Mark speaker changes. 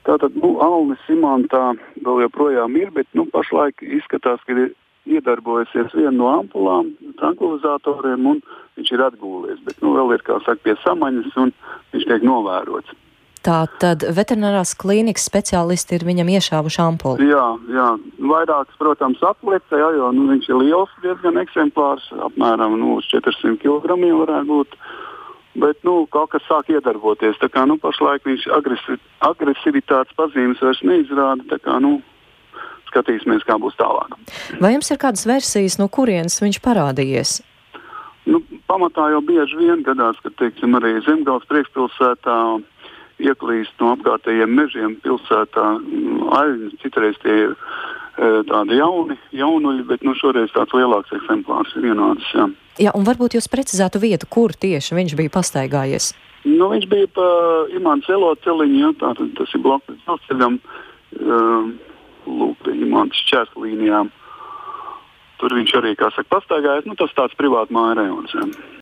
Speaker 1: Tātad, Alnis imantā vēl joprojām ir, bet, pašlaik izskatās, ka ir iedarbojusies viena no ampulām, trankvilizatoriem, un viņš ir atgūlies, bet, vēl ir, kā saka, pie samaņas, un viņš tiek novērots.
Speaker 2: Tātad veterinārās klīnikas speciālisti ir viņam iešāvuši ampuli?
Speaker 1: Jā. Vairākas, protams, aplece, jo viņš ir liels diezgan eksemplārs, apmēram uz 400 kg varētu būt. Bet, kaut kas sāk iedarboties. Tā kā, pašlaik viņš agresivitātes pazīmes vairs neizrāda. Tā kā, skatīsimies, kā būs tālāk.
Speaker 2: Vai jums ir kādas versijas, no kurienes viņš parādījies?
Speaker 1: Pamatā jau bieži vien gadās, ka, teiksim, arī Zemgales priekšpilsētā ieklīst no apkārtējiem mežiem pilsētā aļņi. Citreiz tie ir tādi jaunuļi, bet šoreiz tāds lielāks eksemplārs ir vienāds.
Speaker 2: Jā, un varbūt jūs precizētu vietu, kur tieši viņš bija pastaigājies?
Speaker 1: Viņš bija pa Imants Elo celiņu, tātad tas ir blakus dzelzceļam, pie Imants šķērslīnijām. Tur viņš arī, kā saka, pastaigājas. Tas tāds privāta māja rajons.